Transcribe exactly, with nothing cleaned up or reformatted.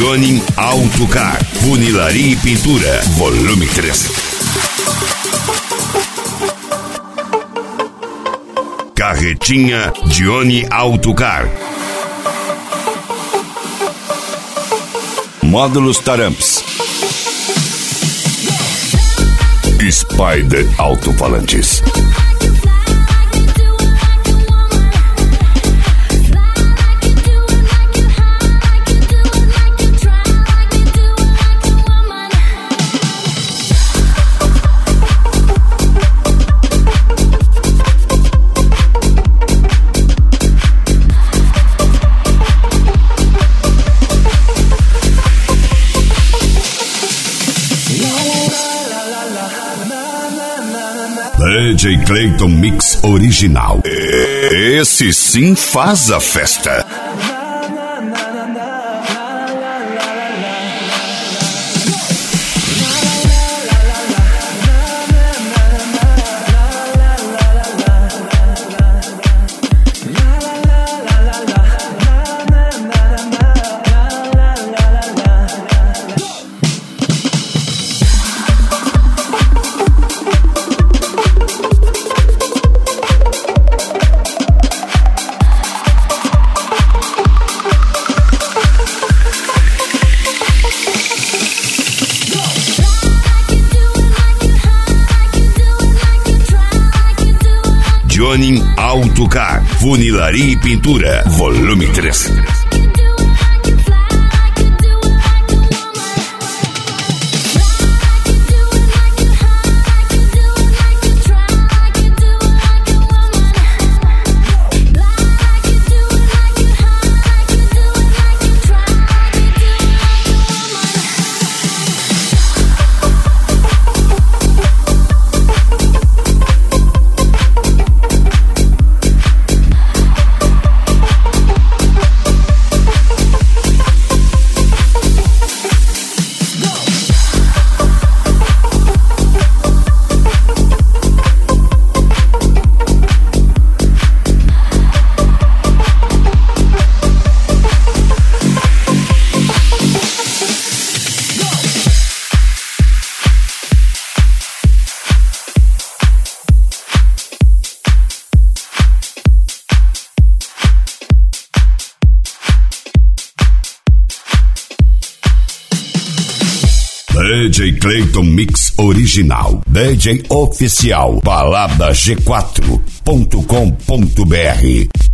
Johnny Autocar, funilaria e pintura, volume três. Carretinha Johnny Autocar. Módulos Taramps. Spider Alto-Falantes. D J Clayton Mix original. Esse sim faz a festa. Johnny Autocar, funilaria e pintura, volume três. D J Clayton Mix original, D J oficial, balada g quatro ponto com ponto b r.